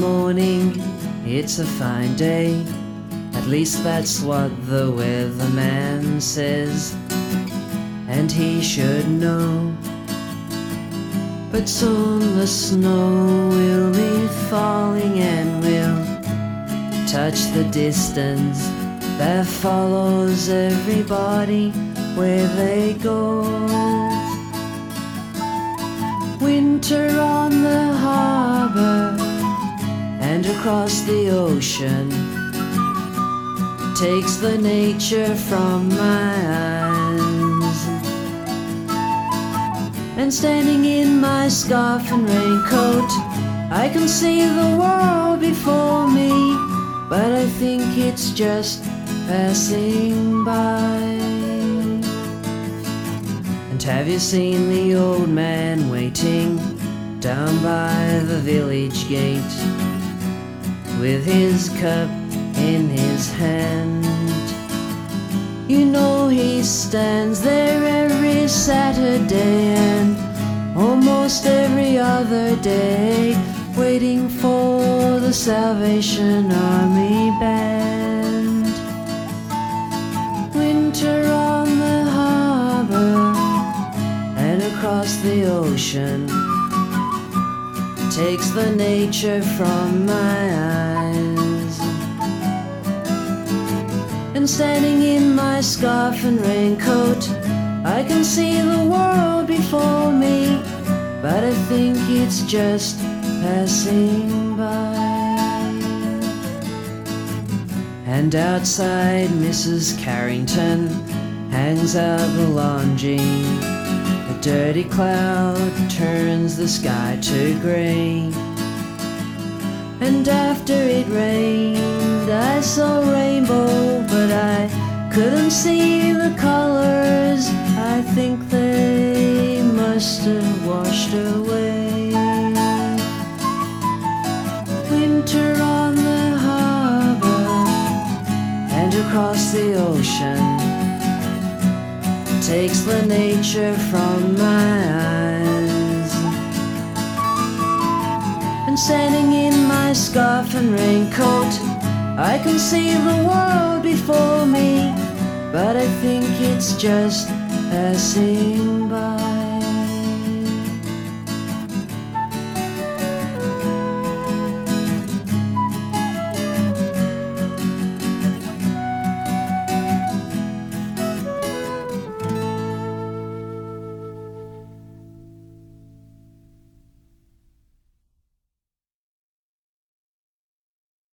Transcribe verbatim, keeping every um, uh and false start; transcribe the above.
morning, it's a fine day. At least that's what the weatherman says, and he should know. But soon the snow will be falling, and we'll touch the distance that follows everybody where they go. Winter on the harbor and across the ocean takes the nature from my eyes. And standing in my scarf and raincoat, I can see the world before me, but I think it's just passing by. And have you seen the old man waiting down by the village gate, with his cup in his hand? You know he stands there every Saturday and almost every other day, waiting for the Salvation Army band. Winter on the harbor and across the ocean takes the nature from my eyes. And standing in my scarf and raincoat, I can see the world before me, but I think it's just passing by. And outside Missus Carrington hangs out the laundry. A dirty cloud turns the sky to grey. And after it rained, I saw rainbow, but I couldn't see the colors. I think they must have washed away. Winter on the harbor and across the ocean takes the nature from my eyes. And standing in my scarf and raincoat, I can see the world before me, but I think it's just passing by.